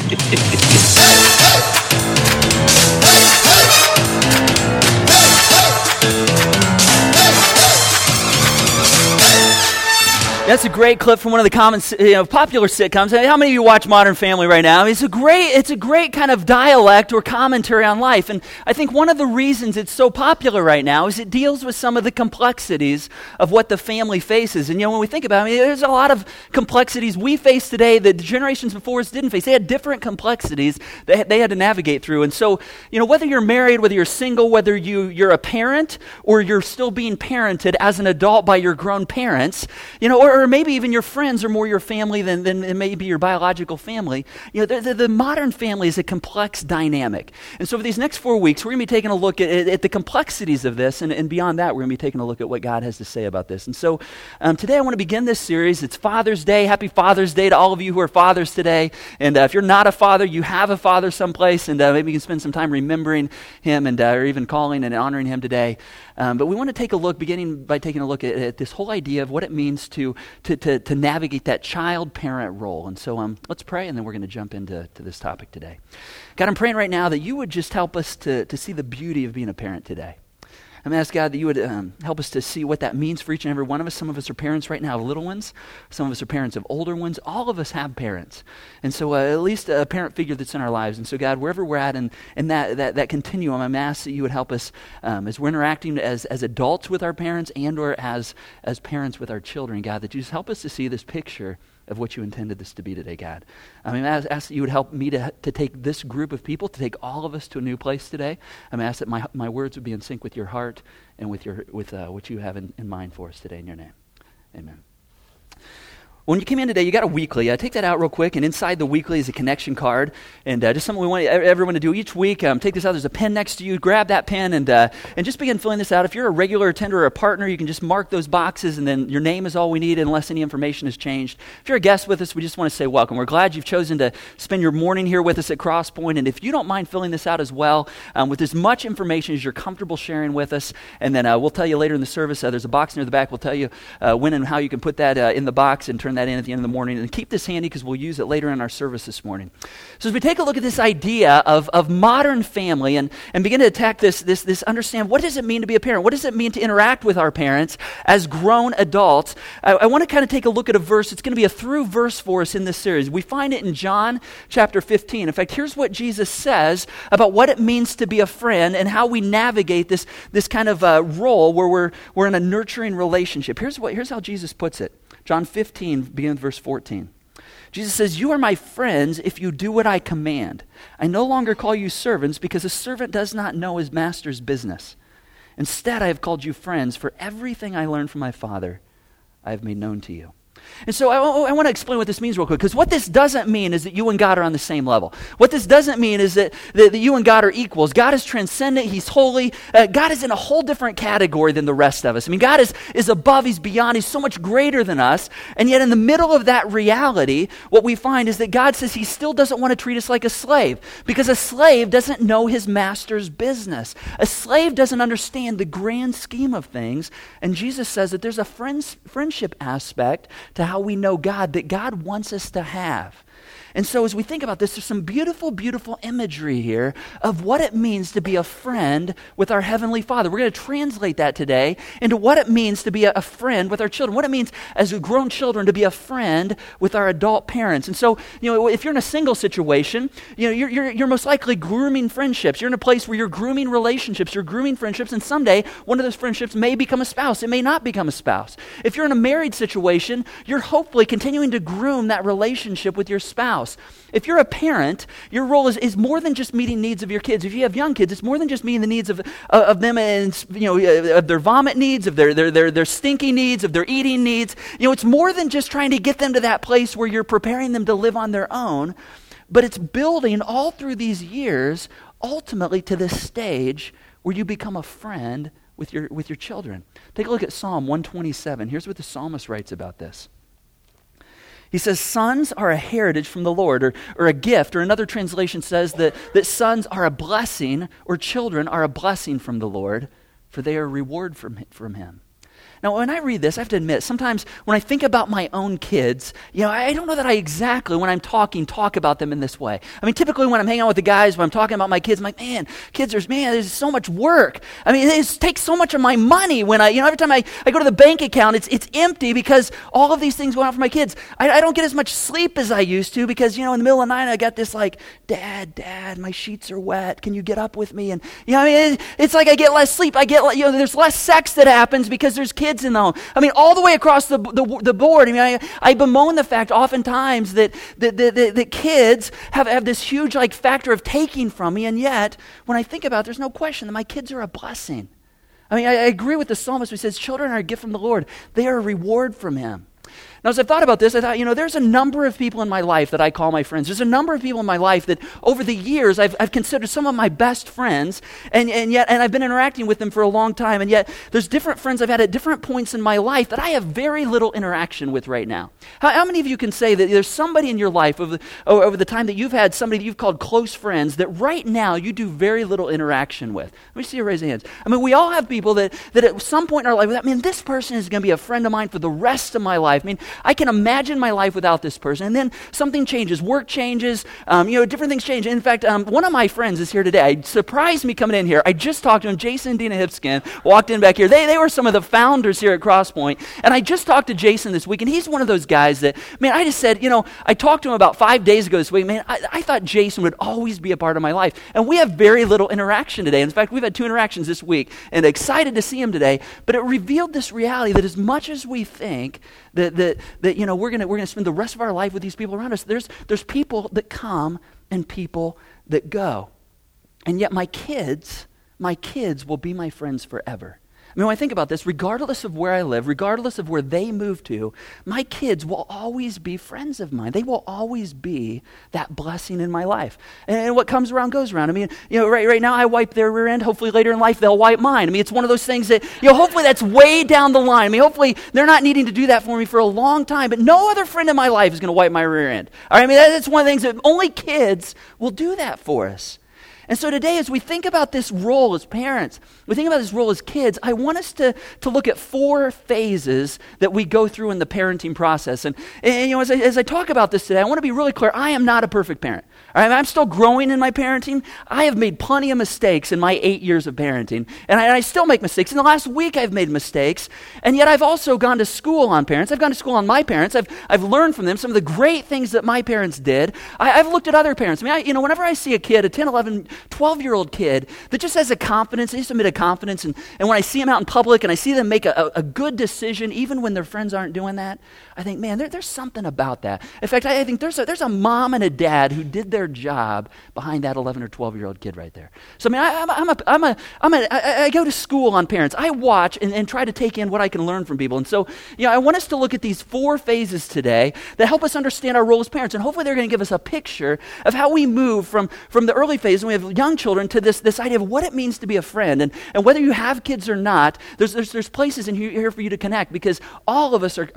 That's a great clip from one of the common, popular sitcoms. How many of you watch Modern Family right now? It's a great kind of dialect or commentary on life. And I think one of the reasons it's so popular right now is it deals with some of the complexities of what the family faces. And when we think about it, there's a lot of complexities we face today that the generations before us didn't face. They had different complexities that they had to navigate through. And so, whether you're married, whether you're single, whether you're a parent, or you're still being parented as an adult by your grown parents, or maybe even your friends are more your family than maybe your biological family. The modern family is a complex dynamic. And so for these next 4 weeks, we're going to be taking a look at the complexities of this, and beyond that, we're going to be taking a look at what God has to say about this. And so today I want to begin this series. It's Father's Day. Happy Father's Day to all of you who are fathers today. And if you're not a father, you have a father someplace, and maybe you can spend some time remembering him and or even calling and honoring him today. But we want to take a look, beginning by taking a look at this whole idea of what it means to navigate that child-parent role. And so let's pray, and then we're going to jump into this topic today. God, I'm praying right now that you would just help us to see the beauty of being a parent today. I'm going to ask God that you would help us to see what that means for each and every one of us. Some of us are parents right now of little ones. Some of us are parents of older ones. All of us have parents. And so at least a parent figure that's in our lives. And so God, wherever we're at in that continuum, I'm asking that you would help us as we're interacting as adults with our parents and or as parents with our children, God, that you just help us to see this picture of what you intended this to be today, God. I mean, I ask that you would help me to take this group of people, to take all of us to a new place today. I'm asked that my words would be in sync with your heart and with what you have in mind for us today in your name. Amen. When you came in today, you got a weekly. Take that out real quick, and inside the weekly is a connection card, and just something we want everyone to do each week. Take this out. There's a pen next to you. Grab that pen and just begin filling this out. If you're a regular attender or a partner, you can just mark those boxes, and then your name is all we need unless any information has changed. If you're a guest with us, we just want to say welcome. We're glad you've chosen to spend your morning here with us at Crosspoint, and if you don't mind filling this out as well, with as much information as you're comfortable sharing with us, and then we'll tell you later in the service, there's a box near the back. We'll tell you when and how you can put that in the box and turn that in at the end of the morning, and keep this handy because we'll use it later in our service this morning. So as we take a look at this idea of modern family and begin to attack this understand, what does it mean to be a parent? What does it mean to interact with our parents as grown adults? I want to kind of take a look at a verse. It's going to be a through verse for us in this series. We find it in John chapter 15. In fact, here's what Jesus says about what it means to be a friend and how we navigate this kind of role where we're in a nurturing relationship. Here's how Jesus puts it. John 15, beginning with verse 14. Jesus says, "You are my friends if you do what I command. I no longer call you servants because a servant does not know his master's business. Instead, I have called you friends, for everything I learned from my Father I have made known to you." And so I want to explain what this means real quick, because what this doesn't mean is that you and God are on the same level. What this doesn't mean is that you and God are equals. God is transcendent. He's holy. God is in a whole different category than the rest of us. I mean, God is above. He's beyond. He's so much greater than us. And yet in the middle of that reality, what we find is that God says he still doesn't want to treat us like a slave, because a slave doesn't know his master's business. A slave doesn't understand the grand scheme of things. And Jesus says that there's a friendship aspect to how we know God that God wants us to have. And so as we think about this, there's some beautiful, beautiful imagery here of what it means to be a friend with our Heavenly Father. We're going to translate that today into what it means to be a friend with our children, what it means as grown children to be a friend with our adult parents. And so, if you're in a single situation, you're most likely grooming friendships. You're in a place where you're grooming relationships, you're grooming friendships, and someday one of those friendships may become a spouse. It may not become a spouse. If you're in a married situation, you're hopefully continuing to groom that relationship with your spouse. If you're a parent, your role is more than just meeting needs of your kids. If you have young kids, it's more than just meeting the needs of them, and of their vomit needs, of their stinky needs, of their eating needs. It's more than just trying to get them to that place where you're preparing them to live on their own, but it's building all through these years, ultimately to this stage where you become a friend with your children. Take a look at Psalm 127. Here's what the psalmist writes about this. He says, "Sons are a heritage from the Lord," or a gift, or another translation says that sons are a blessing, or children are a blessing from the Lord, for they are a reward from him. Now, when I read this, I have to admit, sometimes when I think about my own kids, I don't know that I exactly, when I'm talk about them in this way. I mean, typically when I'm hanging out with the guys, when I'm talking about my kids, I'm like, man, there's so much work. I mean, it takes so much of my money when every time I go to the bank account, it's empty because all of these things go out for my kids. I don't get as much sleep as I used to because, in the middle of the night, I got this like, Dad, my sheets are wet. Can you get up with me? And, it's like I get less sleep. There's less sex that happens because there's kids in the home. I mean, all the way across the board. I mean, I bemoan the fact oftentimes that kids have this huge like factor of taking from me, and yet when I think about it, there's no question that my kids are a blessing. I mean, I agree with the psalmist who says, children are a gift from the Lord. They are a reward from him. Now, as I thought about this, I thought, there's a number of people in my life that I call my friends. There's a number of people in my life that over the years I've considered some of my best friends, and I've been interacting with them for a long time, and yet there's different friends I've had at different points in my life that I have very little interaction with right now. How many of you can say that there's somebody in your life over the time that you've had somebody that you've called close friends that right now you do very little interaction with? Let me see you raise your hands. I mean, we all have people that at some point in our life, this person is going to be a friend of mine for the rest of my life. I mean, I can imagine my life without this person, and then something changes, work changes, different things change. In fact, one of my friends is here today. It surprised me coming in here. I just talked to him. Jason and Dina Hipskin walked in back here. They were some of the founders here at Crosspoint, and I just talked to Jason this week, and he's one of those guys that, I just said, I talked to him about 5 days ago this week. I thought Jason would always be a part of my life, and we have very little interaction today. In fact, we've had 2 interactions this week, and excited to see him today, but it revealed this reality that as much as we think that we're gonna spend the rest of our life with these people around us, there's people that come and people that go. And yet my kids will be my friends forever. I mean, when I think about this, regardless of where I live, regardless of where they move to, my kids will always be friends of mine. They will always be that blessing in my life. And what comes around goes around. I mean, right now I wipe their rear end. Hopefully later in life they'll wipe mine. I mean, it's one of those things that, hopefully that's way down the line. I mean, hopefully they're not needing to do that for me for a long time, but no other friend in my life is going to wipe my rear end. All right, I mean, that's one of the things that only kids will do that for us. And so today, as we think about this role as parents, we think about this role as kids, I want us to look at 4 phases that we go through in the parenting process. And as I talk about this today, I want to be really clear. I am not a perfect parent. All right, I'm still growing in my parenting. I have made plenty of mistakes in my 8 years of parenting, and I still make mistakes. In the last week, I've made mistakes, and yet I've also gone to school on parents. I've gone to school on my parents. I've learned from them some of the great things that my parents did. I've looked at other parents. I mean, whenever I see a kid, a 10, 11, 12-year-old kid that just has a confidence, they just admit a confidence, and when I see them out in public and I see them make a good decision, even when their friends aren't doing that, I think, man, there's something about that. In fact, I think there's a mom and a dad who did their job behind that 11 or 12-year-old kid right there. So I mean, I go to school on parents. I watch and try to take in what I can learn from people. And so, I want us to look at these 4 phases today that help us understand our role as parents. And hopefully they're going to give us a picture of how we move from the early phase when we have young children to this idea of what it means to be a friend. And whether you have kids or not, there's places in here for you to connect, because all of us are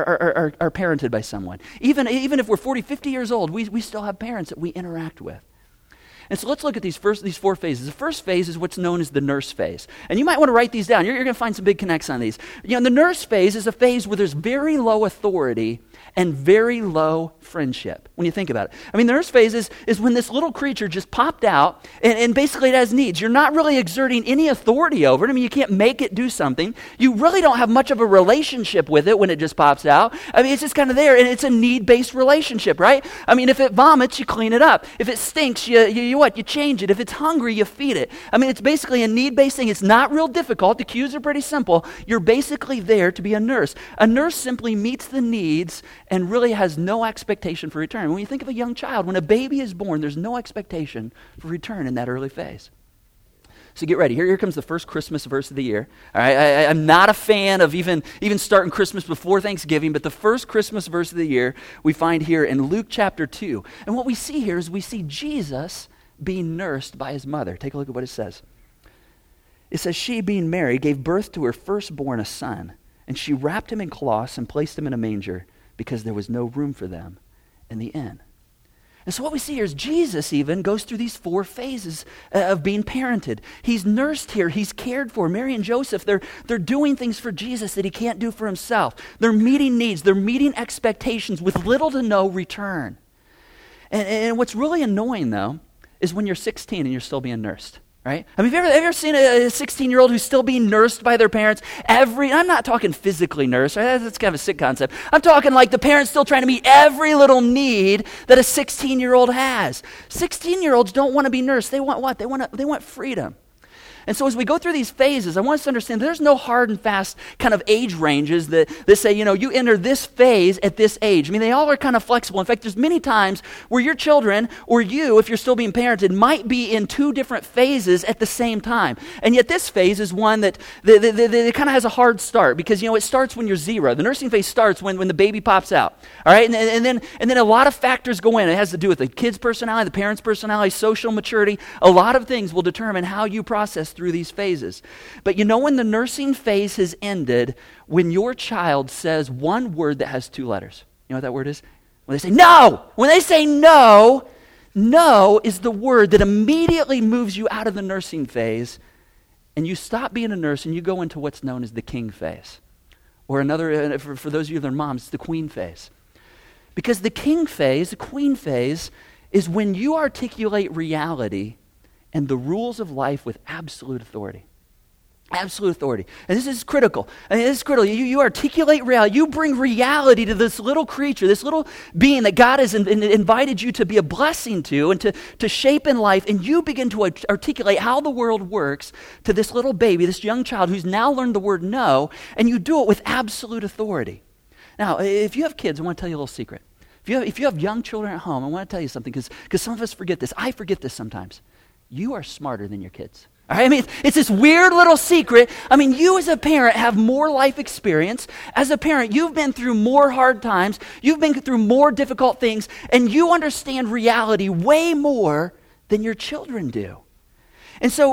parented by someone. Even if we're 40, 50 years old, we still have parents that we interact with. And so let's look at these 4 phases. The first phase is what's known as the nurse phase. And you might want to write these down. You're going to find some big connects on these. The nurse phase is a phase where there's very low authority and very low friendship, when you think about it. I mean, the nurse phase is when this little creature just popped out and basically it has needs. You're not really exerting any authority over it. I mean, you can't make it do something. You really don't have much of a relationship with it when it just pops out. I mean, it's just kind of there, and it's a need-based relationship, right? I mean, if it vomits, you clean it up. If it stinks, you change it. If it's hungry, you feed it. I mean, it's basically a need-based thing. It's not real difficult. The cues are pretty simple. You're basically there to be a nurse. A nurse simply meets the needs and really has no expectation for return. When you think of a young child, when a baby is born, there's no expectation for return in that early phase. So get ready. Here comes the first Christmas verse of the year. All right, I'm not a fan of even starting Christmas before Thanksgiving, but the first Christmas verse of the year we find here in Luke chapter 2. And what we see here is we see Jesus being nursed by his mother. Take a look at what it says. It says, she, being Mary, gave birth to her firstborn, a son, and she wrapped him in cloths and placed him in a manger, because there was no room for them in the inn. And so what we see here is Jesus even goes through these 4 phases of being parented. He's nursed here. He's cared for. Mary and Joseph, they're doing things for Jesus that he can't do for himself. They're meeting needs. They're meeting expectations with little to no return. And what's really annoying, though, is when you're 16 and you're still being nursed. Right? I mean, have you ever seen a 16-year-old who's still being nursed by their parents? I'm not talking physically nursed, right? That's kind of a sick concept. I'm talking like the parents still trying to meet every little need that a 16-year-old has. 16-year-olds don't want to be nursed. They want what? They want freedom. And so as we go through these phases, I want us to understand there's no hard and fast kind of age ranges that say, you enter this phase at this age. I mean, they all are kind of flexible. In fact, there's many times where your children or you, if you're still being parented, might be in 2 different phases at the same time. And yet this phase is one that kind of has a hard start because, it starts when you're 0. The nursing phase starts when the baby pops out. All right? And then a lot of factors go in. It has to do with the kid's personality, the parent's personality, social maturity. A lot of things will determine how you process through these phases. But when the nursing phase has ended, when your child says one word that has 2 letters. You know what that word is? When they say no! When they say no, no is the word that immediately moves you out of the nursing phase and you stop being a nurse and you go into what's known as the king phase. Or another, for those of you that are moms, it's the queen phase. Because the king phase, the queen phase, is when you articulate reality and the rules of life with absolute authority. Absolute authority. And this is critical. This is critical. You articulate reality. You bring reality to this little creature, this little being that God has invited you to be a blessing to and to shape in life. And you begin to articulate how the world works to this little baby, this young child who's now learned the word no, and you do it with absolute authority. Now, if you have kids, I want to tell you a little secret. If you have young children at home, I want to tell you something because some of us forget this. I forget this sometimes. You are smarter than your kids. All right? I mean, it's this weird little secret. I mean, you as a parent have more life experience. As a parent, you've been through more hard times. You've been through more difficult things. And you understand reality way more than your children do. And so,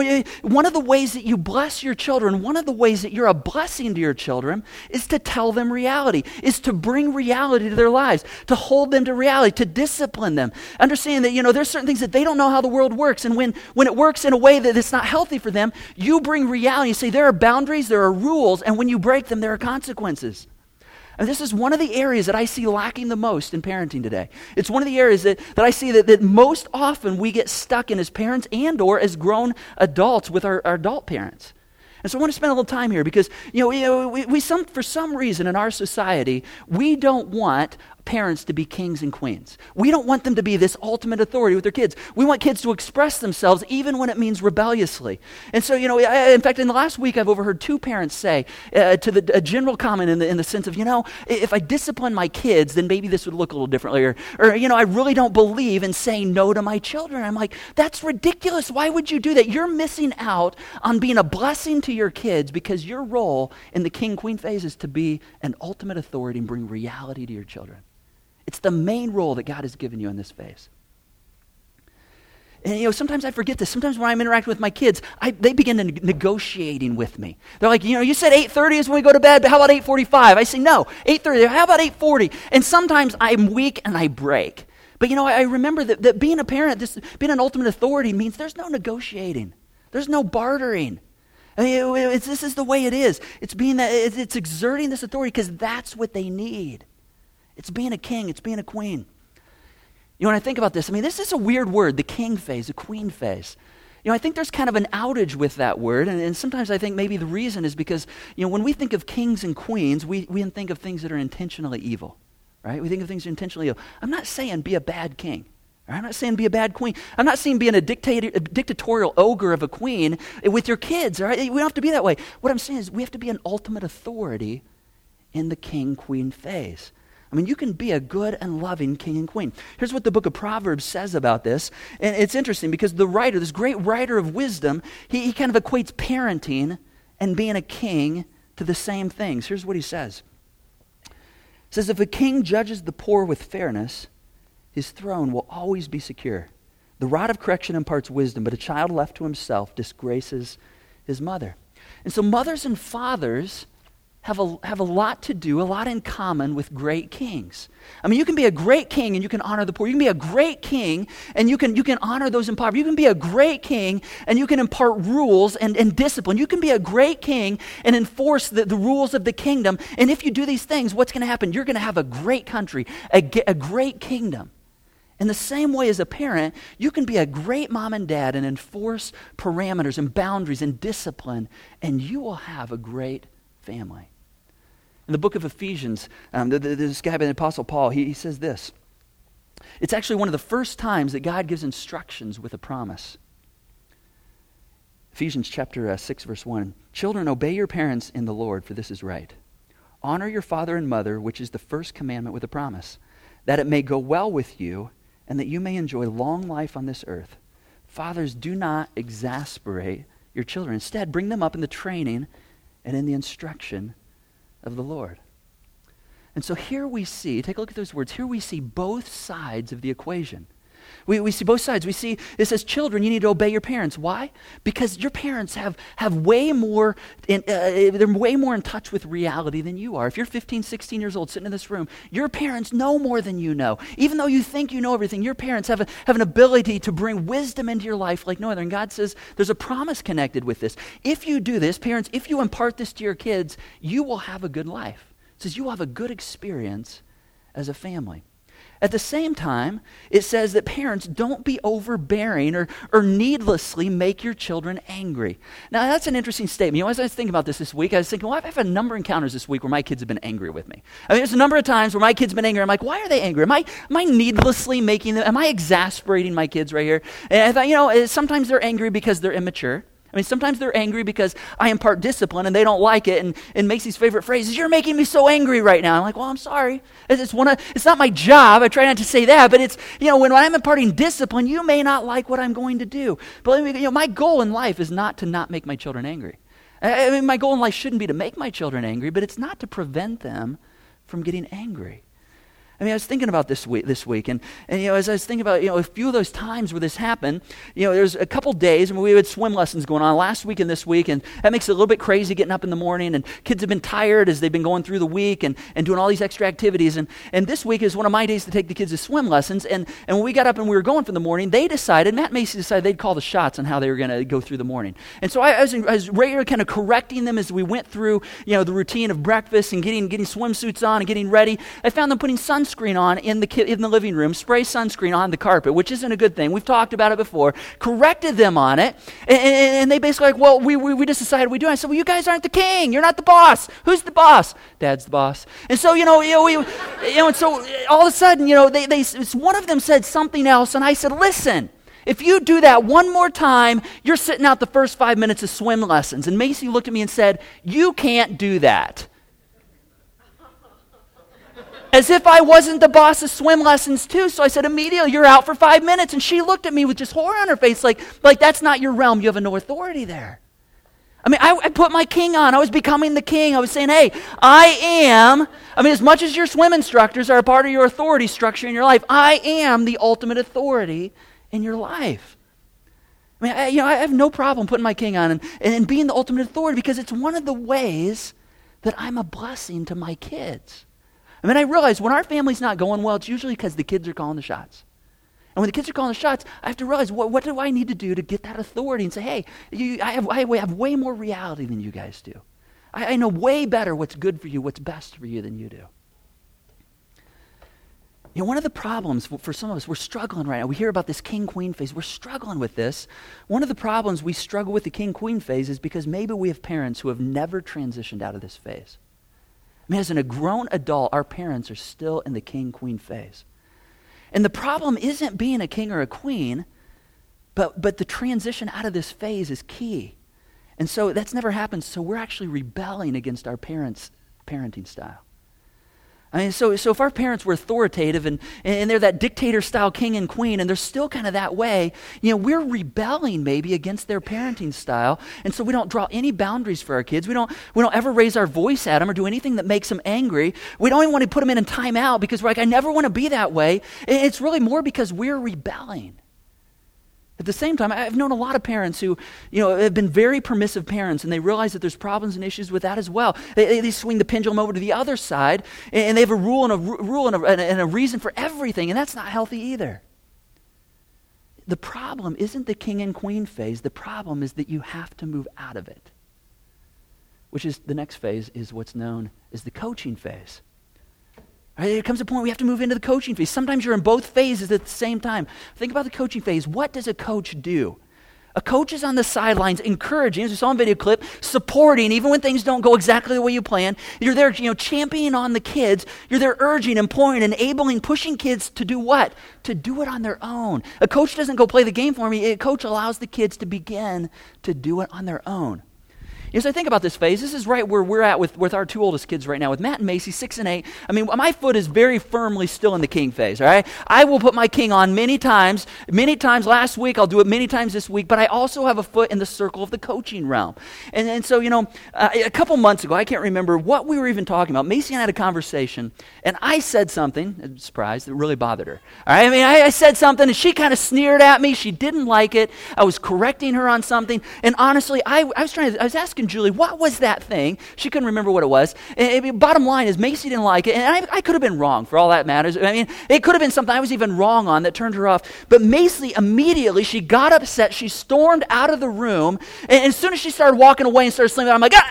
one of the ways that you bless your children, one of the ways that you're a blessing to your children is to tell them reality, is to bring reality to their lives, to hold them to reality, to discipline them. Understand that, there's certain things that they don't know how the world works. And when it works in a way that it's not healthy for them, you bring reality. You say there are boundaries, there are rules, and when you break them, there are consequences. And this is one of the areas that I see lacking the most in parenting today. It's one of the areas that I see that most often we get stuck in as parents and or as grown adults with our adult parents. And so I want to spend a little time here because, for some reason in our society, we don't want parents to be kings and queens. We don't want them to be this ultimate authority with their kids. We want kids to express themselves even when it means rebelliously. And so, in fact, in the last week, I've overheard 2 parents say a general comment in the sense of, if I discipline my kids, then maybe this would look a little differently. Or I really don't believe in saying no to my children. I'm like, that's ridiculous. Why would you do that? You're missing out on being a blessing to your kids because your role in the king-queen phase is to be an ultimate authority and bring reality to your children. It's the main role that God has given you in this phase. And sometimes I forget this. Sometimes when I'm interacting with my kids, they begin negotiating with me. They're like, you said 8:30 is when we go to bed, but how about 8:45? I say, no, 8:30. How about 8:40? And sometimes I'm weak and I break. But I remember that being a parent, being an ultimate authority means there's no negotiating. There's no bartering. I mean, this is the way it is. It's exerting this authority because that's what they need. It's being a king. It's being a queen. When I think about this, this is a weird word, the king phase, the queen phase. I think there's kind of an outage with that word, and sometimes I think maybe the reason is because, when we think of kings and queens, we think of things that are intentionally evil, right? We think of things that are intentionally evil. I'm not saying be a bad king. I'm not saying be a bad queen. I'm not saying being a dictatorial ogre of a queen with your kids, all right? We don't have to be that way. What I'm saying is we have to be an ultimate authority in the king-queen phase. You can be a good and loving king and queen. Here's what the book of Proverbs says about this. And it's interesting because the writer, this great writer of wisdom, he kind of equates parenting and being a king to the same things. Here's what he says. He says, if a king judges the poor with fairness, his throne will always be secure. The rod of correction imparts wisdom, but a child left to himself disgraces his mother. And so mothers and fathers have a lot to do, a lot in common with great kings. I mean, you can be a great king and you can honor the poor. You can be a great king and you can honor those in poverty. You can be a great king and you can impart rules and discipline. You can be a great king and enforce the rules of the kingdom. And if you do these things, what's going to happen? You're going to have a great country, a great kingdom. In the same way as a parent, you can be a great mom and dad and enforce parameters and boundaries and discipline, and you will have a great family. In the book of Ephesians, this guy by the Apostle Paul, he says this. It's actually one of the first times that God gives instructions with a promise. Ephesians chapter 6, verse 1. Children, obey your parents in the Lord, for this is right. Honor your father and mother, which is the first commandment with a promise, that it may go well with you and that you may enjoy long life on this earth. Fathers, do not exasperate your children. Instead, bring them up in the training and in the instruction of the Lord. And so here we see, take a look at those words, here we see both sides of the equation. We see both sides. We see, it says, children, you need to obey your parents. Why? Because your parents have way more, they're way more in touch with reality than you are. If you're 15, 16 years old sitting in this room, your parents know more than you know. Even though you think you know everything, your parents have an ability to bring wisdom into your life like no other. And God says there's a promise connected with this. If you do this, parents, if you impart this to your kids, you will have a good life. It says you will have a good experience as a family. At the same time, it says that parents don't be overbearing or needlessly make your children angry. Now, that's an interesting statement. You know, as I was thinking about this week, I was thinking, well, I've had a number of encounters this week where my kids have been angry with me. I mean, there's a number of times where my kids have been angry. I'm like, why are they angry? Am I needlessly making them, am I exasperating my kids right here? And I thought, you know, sometimes they're angry because they're immature. I mean, sometimes they're angry because I impart discipline and they don't like it, and Macy's favorite phrase is, you're making me so angry right now. I'm like, well, I'm sorry. It's not my job. I try not to say that, but it's, you know, when I'm imparting discipline, you may not like what I'm going to do. But you know, my goal in life is not to not make my children angry. I mean, my goal in life shouldn't be to make my children angry, but it's not to prevent them from getting angry. I mean, I was thinking about this week, and you know, as I was thinking about, you know, a few of those times where this happened, you know, there's a couple days, and we had swim lessons going on last week and this week, and that makes it a little bit crazy getting up in the morning, and kids have been tired as they've been going through the week and doing all these extra activities, and this week is one of my days to take the kids to swim lessons, and when we got up and we were going for the morning, Matt Macy decided they'd call the shots on how they were going to go through the morning. And so I was regularly kind of correcting them as we went through, you know, the routine of breakfast and getting swimsuits on and getting ready. I found them putting sunscreen on in the living room, spray sunscreen on the carpet, which isn't a good thing. We've talked about it before. Corrected them on it, and they basically like, well, we just decided we do it. I said, well, you guys aren't the king. You're not the boss. Who's the boss? Dad's the boss. And so, and so all of a sudden, you know, one of them said something else, and I said, listen, if you do that one more time, you're sitting out the first 5 minutes of swim lessons. And Macy looked at me and said, you can't do that. As if I wasn't the boss of swim lessons too. So I said, immediately, you're out for 5 minutes. And she looked at me with just horror on her face, like that's not your realm. You have no authority there. I mean, I put my king on. I was becoming the king. I was saying, hey, as much as your swim instructors are a part of your authority structure in your life, I am the ultimate authority in your life. I mean, I have no problem putting my king on and being the ultimate authority, because it's one of the ways that I'm a blessing to my kids. I mean, I realize when our family's not going well, it's usually because the kids are calling the shots. And when the kids are calling the shots, I have to realize, what do I need to do to get that authority and say, hey, I have way more reality than you guys do. I know way better what's good for you, what's best for you than you do. You know, one of the problems for some of us, we're struggling right now. We hear about this king-queen phase. We're struggling with this. One of the problems we struggle with the king-queen phase is because maybe we have parents who have never transitioned out of this phase. I mean, as a grown adult, our parents are still in the king-queen phase. And the problem isn't being a king or a queen, but the transition out of this phase is key. And so that's never happened, so we're actually rebelling against our parents' parenting style. I mean, so if our parents were authoritative and they're that dictator-style king and queen, and they're still kind of that way, you know, we're rebelling maybe against their parenting style, and so we don't draw any boundaries for our kids. We don't ever raise our voice at them or do anything that makes them angry. We don't even want to put them in time out because we're like, I never want to be that way. It's really more because we're rebelling. At the same time, I've known a lot of parents who, have been very permissive parents, and they realize that there's problems and issues with that as well. They swing the pendulum over to the other side, and they have a rule and a reason for everything, and that's not healthy either. The problem isn't the king and queen phase. The problem is that you have to move out of it, which is the next phase is what's known as the coaching phase. Right, there comes a point we have to move into the coaching phase. Sometimes you're in both phases at the same time. Think about the coaching phase. What does a coach do? A coach is on the sidelines encouraging, as we saw in the video clip, supporting, even when things don't go exactly the way you plan. You're there, championing on the kids. You're there urging, employing, enabling, pushing kids to do what? To do it on their own. A coach doesn't go play the game for me. A coach allows the kids to begin to do it on their own. As I think about this phase, this is right where we're at with our two oldest kids right now, with Matt and Macy, 6 and 8. I mean, my foot is very firmly still in the king phase, all right? I will put my king on many times last week. I'll do it many times this week, but I also have a foot in the circle of the coaching realm. And so, a couple months ago, I can't remember what we were even talking about. Macy and I had a conversation, and I said something, surprise, that really bothered her. All right? I mean, I said something, and she kind of sneered at me. She didn't like it. I was correcting her on something, and honestly, I was asking Julie, what was that thing? She couldn't remember what it was. And bottom line is, Macy didn't like it, and I could have been wrong for all that matters. I mean, it could have been something I was even wrong on that turned her off. But Macy immediately, she got upset. She stormed out of the room, and as soon as she started walking away and started slamming, I'm like,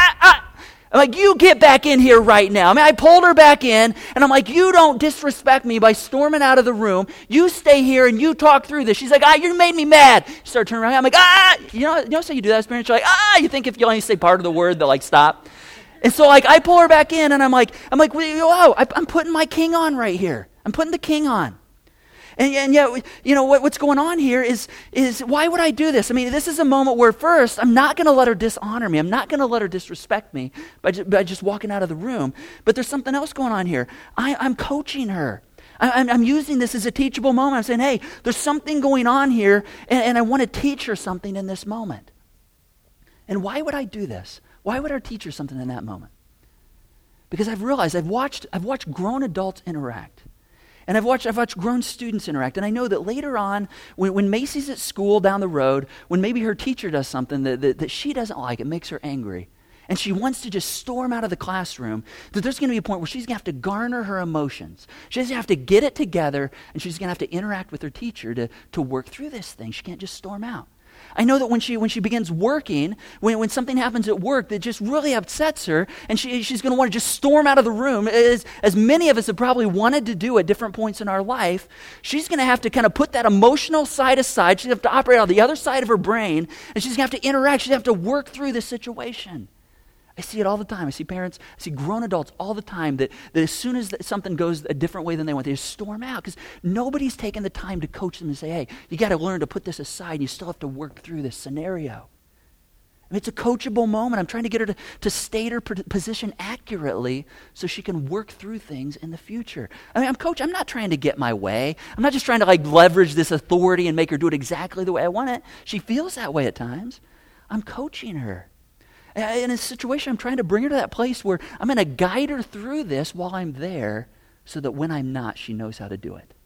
I'm like, you get back in here right now. I mean, I pulled her back in, and I'm like, you don't disrespect me by storming out of the room. You stay here, and you talk through this. She's like, you made me mad. She started turning around. I'm like, You know how you do that as parents? You're like, you think if you only say part of the word, they'll, like, stop. And so, like, I pull her back in, and I'm like, whoa, I'm putting my king on right here. I'm putting the king on. And yet, what's going on here is why would I do this? I mean, this is a moment where first, I'm not going to let her dishonor me. I'm not going to let her disrespect me by just walking out of the room. But there's something else going on here. I'm coaching her. I'm using this as a teachable moment. I'm saying, hey, there's something going on here, and I want to teach her something in this moment. And why would I do this? Why would I teach her something in that moment? Because I've realized I've watched grown adults interact. And I've watched grown students interact, and I know that later on, when Macy's at school down the road, when maybe her teacher does something that she doesn't like, it makes her angry, and she wants to just storm out of the classroom, that there's going to be a point where she's going to have to garner her emotions. She's going to have to get it together, and she's going to have to interact with her teacher to work through this thing. She can't just storm out. I know that when she begins working, when something happens at work that just really upsets her, and she's going to want to just storm out of the room, as many of us have probably wanted to do at different points in our life, she's going to have to kind of put that emotional side aside. She's going to have to operate on the other side of her brain, and she's going to have to interact. She's going to have to work through the situation. I see it all the time. I see parents, I see grown adults all the time that as soon as something goes a different way than they want, they just storm out because nobody's taken the time to coach them and say, hey, you got to learn to put this aside. And you still have to work through this scenario. I mean, it's a coachable moment. I'm trying to get her to state her position accurately so she can work through things in the future. I mean, I'm not trying to get my way. I'm not just trying to leverage this authority and make her do it exactly the way I want it. She feels that way at times. I'm coaching her. In a situation, I'm trying to bring her to that place where I'm going to guide her through this while I'm there so that when I'm not, she knows how to do it.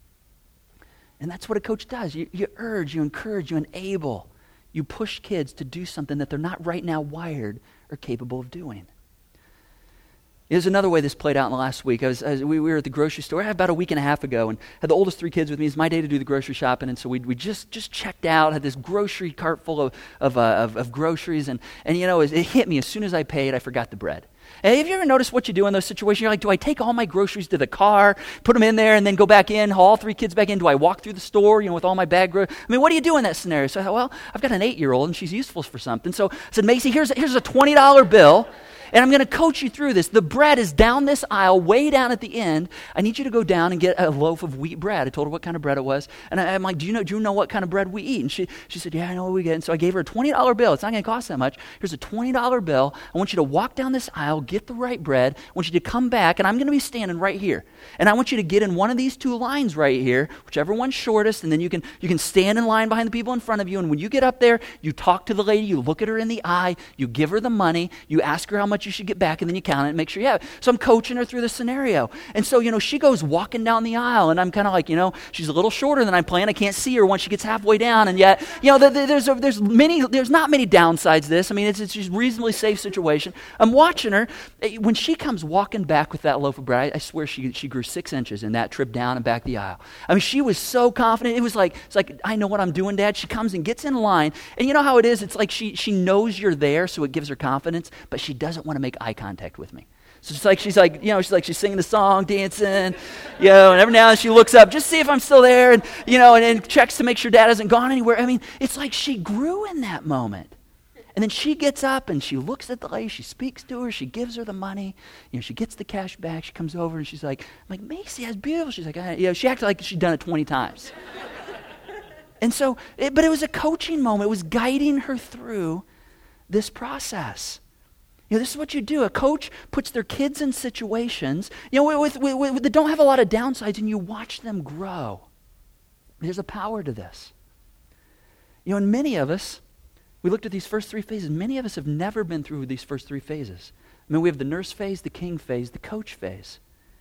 And that's what a coach does. You urge, you encourage, you enable. You push kids to do something that they're not right now wired or capable of doing. There's another way this played out in the last week. We were at the grocery store about a week and a half ago and had the oldest 3 kids with me. It's my day to do the grocery shopping, and so we just checked out, had this grocery cart full of groceries, and it hit me as soon as I paid, I forgot the bread. Hey, have you ever noticed what you do in those situations? You're like, do I take all my groceries to the car, put them in there, and then go back in, haul all 3 kids back in? Do I walk through the store, with all my bag groceries? I mean, what do you do in that scenario? So I thought, well, I've got an 8-year-old, and she's useful for something. So I said, Macy, here's a $20 bill. And I'm going to coach you through this. The bread is down this aisle, way down at the end. I need you to go down and get a loaf of wheat bread. I told her what kind of bread it was. And I'm like, do you know what kind of bread we eat? And she said, yeah, I know what we get. And so I gave her a $20 bill. It's not going to cost that much. Here's a $20 bill. I want you to walk down this aisle, get the right bread. I want you to come back, and I'm going to be standing right here. And I want you to get in one of these 2 lines right here, whichever one's shortest, and then you can stand in line behind the people in front of you. And when you get up there, you talk to the lady, you look at her in the eye, you give her the money, you ask her how much much you should get back, and then you count it and make sure you have it. So I'm coaching her through the scenario. And so, she goes walking down the aisle, and I'm kind of like, she's a little shorter than I'm planning. I can't see her once she gets halfway down, and yet, there's not many downsides to this. I mean, it's just a reasonably safe situation. I'm watching her. When she comes walking back with that loaf of bread, I swear she grew 6 inches in that trip down and back the aisle. I mean, she was so confident. It's like, I know what I'm doing, Dad. She comes and gets in line, and you know how it is? It's like she knows you're there, so it gives her confidence, but she doesn't want to make eye contact with me. So she's singing the song, dancing, and every now and then she looks up, just see if I'm still there, and checks to make sure Dad hasn't gone anywhere. I mean, it's like she grew in that moment. And then she gets up and she looks at the lady, she speaks to her, she gives her the money, she gets the cash back, she comes over and she's like, I'm like, Macy, that's beautiful. She's like, she acted like she'd done it 20 times. And so, but it was a coaching moment. It was guiding her through this process. This is what you do. A coach puts their kids in situations, that don't have a lot of downsides, and you watch them grow. There's a power to this. And many of us, we looked at these first 3 phases. Many of us have never been through these first 3 phases. I mean, we have the nurse phase, the king phase, the coach phase.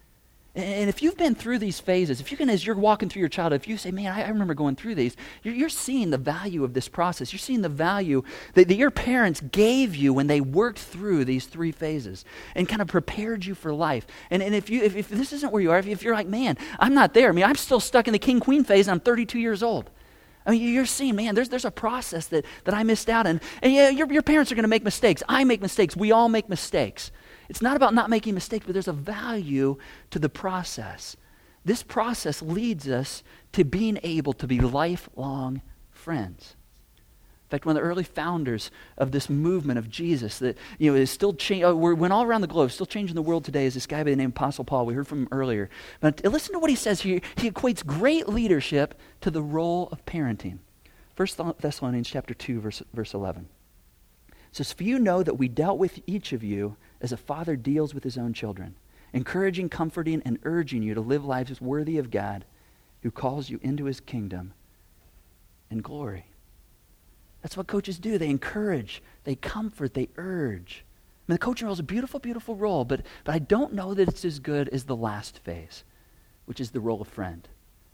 And if you've been through these phases, if you can, as you're walking through your childhood, if you say, man, I remember going through these, you're seeing the value of this process. You're seeing the value that your parents gave you when they worked through these 3 phases and kind of prepared you for life. And if this isn't where you are, if you're like, man, I'm not there. I mean, I'm still stuck in the king-queen phase and I'm 32 years old. I mean, you're seeing, man, there's a process that I missed out on. And your parents are going to make mistakes. I make mistakes. We all make mistakes. It's not about not making mistakes, but there's a value to the process. This process leads us to being able to be lifelong friends. In fact, one of the early founders of this movement of Jesus that is still went all around the globe, still changing the world today, is this guy by the name of Apostle Paul. We heard from him earlier. But listen to what he says here. He equates great leadership to the role of parenting. 1 Thessalonians chapter 2, verse 11. It says, "For you know that we dealt with each of you as a father deals with his own children, encouraging, comforting, and urging you to live lives worthy of God, who calls you into his kingdom and glory." That's what coaches do. They encourage, they comfort, they urge. I mean, the coaching role is a beautiful, beautiful role, but I don't know that it's as good as the last phase, which is the role of friend.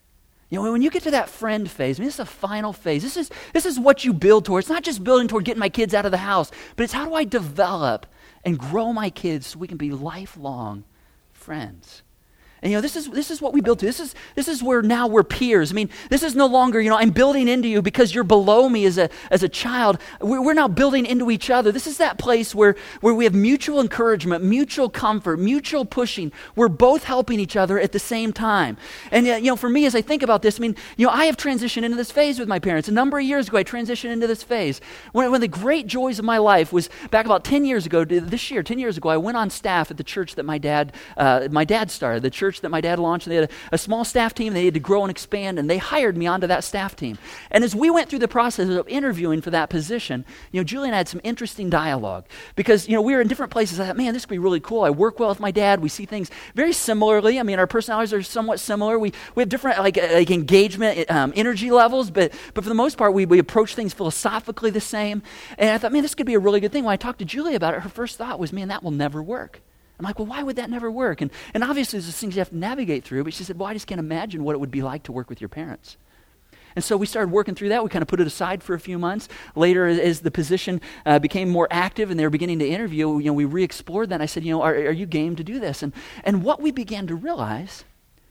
When you get to that friend phase, I mean, this is a final phase. This is what you build toward. It's not just building toward getting my kids out of the house, but it's how do I develop and grow my kids so we can be lifelong friends. And this is what we build to. This is where now we're peers. I mean, this is no longer, I'm building into you because you're below me as a child. We're now building into each other. This is that place where we have mutual encouragement, mutual comfort, mutual pushing. We're both helping each other at the same time. And for me, as I think about this, I mean, I have transitioned into this phase with my parents. A number of years ago, I transitioned into this phase. One of the great joys of my life was back about 10 years ago, this year, 10 years ago, I went on staff at the church that my dad started, the church that my dad launched. They had a small staff team. They had to grow and expand, and they hired me onto that staff team. And as we went through the process of interviewing for that position, Julie and I had some interesting dialogue because, we were in different places. I thought, man, this could be really cool. I work well with my dad. We see things very similarly. I mean, our personalities are somewhat similar. We have different like engagement, energy levels, but for the most part, we approach things philosophically the same. And I thought, man, this could be a really good thing. When I talked to Julie about it, her first thought was, man, that will never work. I'm like, well, why would that never work? And obviously there's things you have to navigate through, but she said, well, I just can't imagine what it would be like to work with your parents. And so we started working through that. We kind of put it aside for a few months. Later, as the position became more active and they were beginning to interview, we re-explored that. And I said, are you game to do this? And what we began to realize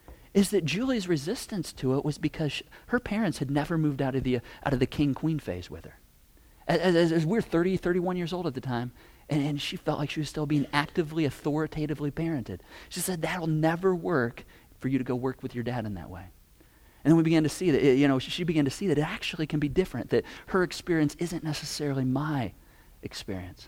is that Julie's resistance to it was because her parents had never moved out of the king-queen phase with her. As we're 30, 31 years old at the time, and she felt like she was still being actively, authoritatively parented. She said, that'll never work for you to go work with your dad in that way. And then we began to see that, she began to see that it actually can be different, that her experience isn't necessarily my experience.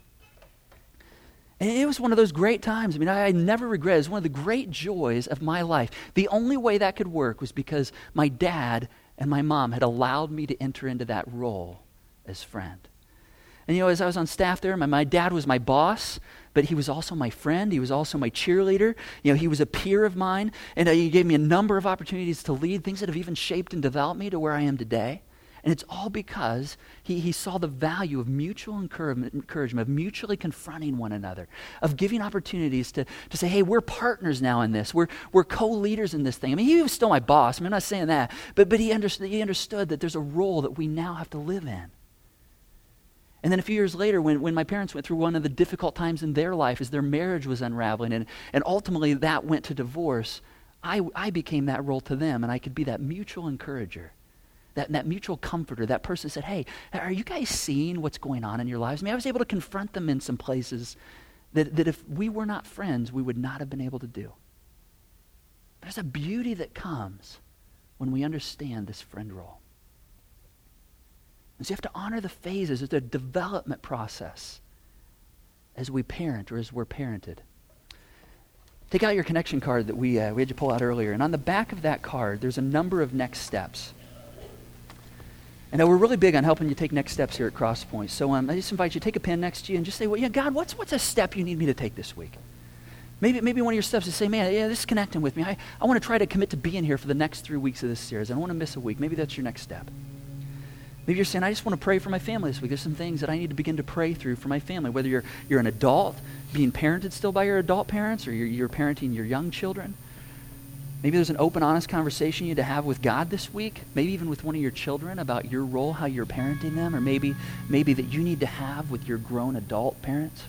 And it was one of those great times. I mean, I never regret it. It was one of the great joys of my life. The only way that could work was because my dad and my mom had allowed me to enter into that role as friend. And as I was on staff there, my dad was my boss, but he was also my friend. He was also my cheerleader. He was a peer of mine, and he gave me a number of opportunities to lead, things that have even shaped and developed me to where I am today. And it's all because he saw the value of mutual encouragement, of mutually confronting one another, of giving opportunities to say, hey, we're partners now in this. We're co-leaders in this thing. I mean, he was still my boss. I mean, I'm not saying that. But he understood that there's a role that we now have to live in. And then a few years later, when my parents went through one of the difficult times in their life as their marriage was unraveling, and ultimately that went to divorce, I became that role to them, and I could be that mutual encourager, that mutual comforter, that person that said, hey, are you guys seeing what's going on in your lives? I mean, I was able to confront them in some places that if we were not friends, we would not have been able to do. There's a beauty that comes when we understand this friend role. And so you have to honor the phases. It's a development process as we parent or as we're parented. Take out your connection card that we had you pull out earlier. And on the back of that card, there's a number of next steps. And we're really big on helping you take next steps here at Crosspoint. So I just invite you to take a pen next to you and just say, well, yeah, God, what's a step you need me to take this week? Maybe one of your steps is say, man, yeah, this is connecting with me. I want to try to commit to being here for the next 3 weeks of this series. I don't want to miss a week. Maybe that's your next step. Maybe you're saying, I just want to pray for my family this week. There's some things that I need to begin to pray through for my family, whether you're an adult, being parented still by your adult parents, or you're parenting your young children. Maybe there's an open, honest conversation you need to have with God this week, maybe even with one of your children about your role, how you're parenting them, or maybe that you need to have with your grown adult parents.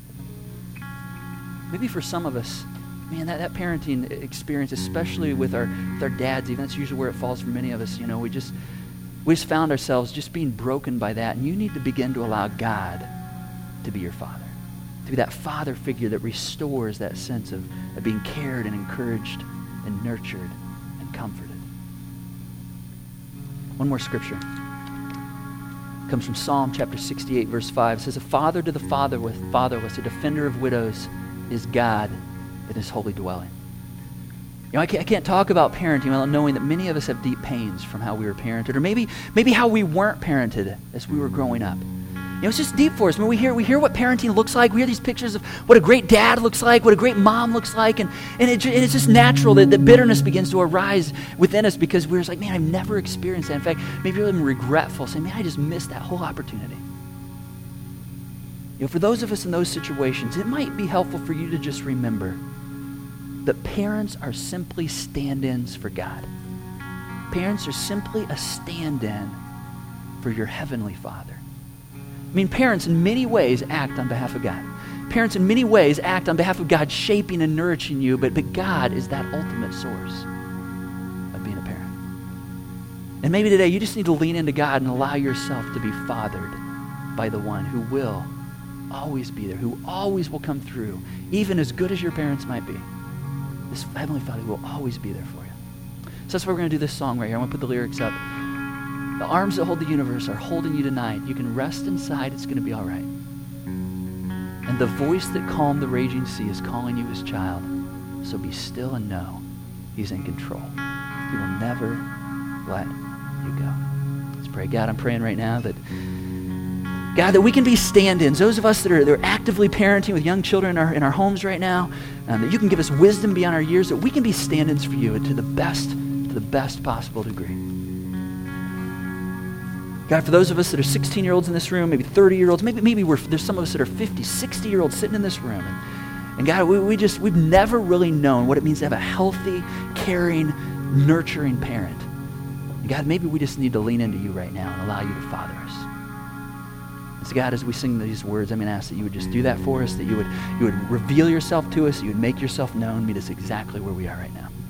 Maybe for some of us, man, that parenting experience, especially with our dads, even that's usually where it falls for many of us, we just found ourselves just being broken by that. And you need to begin to allow God to be your father, to be that father figure that restores that sense of being cared and encouraged and nurtured and comforted. One more scripture. It comes from Psalm chapter 68, verse 5. It says, a father to the fatherless, a defender of widows is God in his holy dwelling. I can't talk about parenting without knowing that many of us have deep pains from how we were parented, or maybe how we weren't parented as we were growing up. It's just deep for us. When we hear what parenting looks like, we hear these pictures of what a great dad looks like, what a great mom looks like, and it's just natural that the bitterness begins to arise within us because we're just like, man, I've never experienced that. In fact, maybe you're even regretful, saying, man, I just missed that whole opportunity. For those of us in those situations, it might be helpful for you to just remember that parents are simply stand-ins for God. Parents are simply a stand-in for your heavenly Father. I mean, parents in many ways act on behalf of God. Parents in many ways act on behalf of God shaping and nourishing you, but God is that ultimate source of being a parent. And maybe today you just need to lean into God and allow yourself to be fathered by the one who will always be there, who always will come through, even as good as your parents might be. This Heavenly Father will always be there for you. So that's why we're going to do this song right here. I want to put the lyrics up. The arms that hold the universe are holding you tonight. You can rest inside. It's going to be all right. And the voice that calmed the raging sea is calling you his child. So be still and know he's in control. He will never let you go. Let's pray. God, I'm praying right now that God, that we can be stand-ins. Those of us that are actively parenting with young children in our homes right now, that you can give us wisdom beyond our years, that we can be stand-ins for you to the best possible degree. God, for those of us that are 16-year-olds in this room, maybe 30-year-olds, maybe there's some of us that are 50, 60-year-olds sitting in this room. And God, we've never really known what it means to have a healthy, caring, nurturing parent. And God, maybe we just need to lean into you right now and allow you to father us. So God, as we sing these words, I'm going to ask that you would just do that for us, that you would reveal yourself to us, you would make yourself known, meet us exactly where we are right now.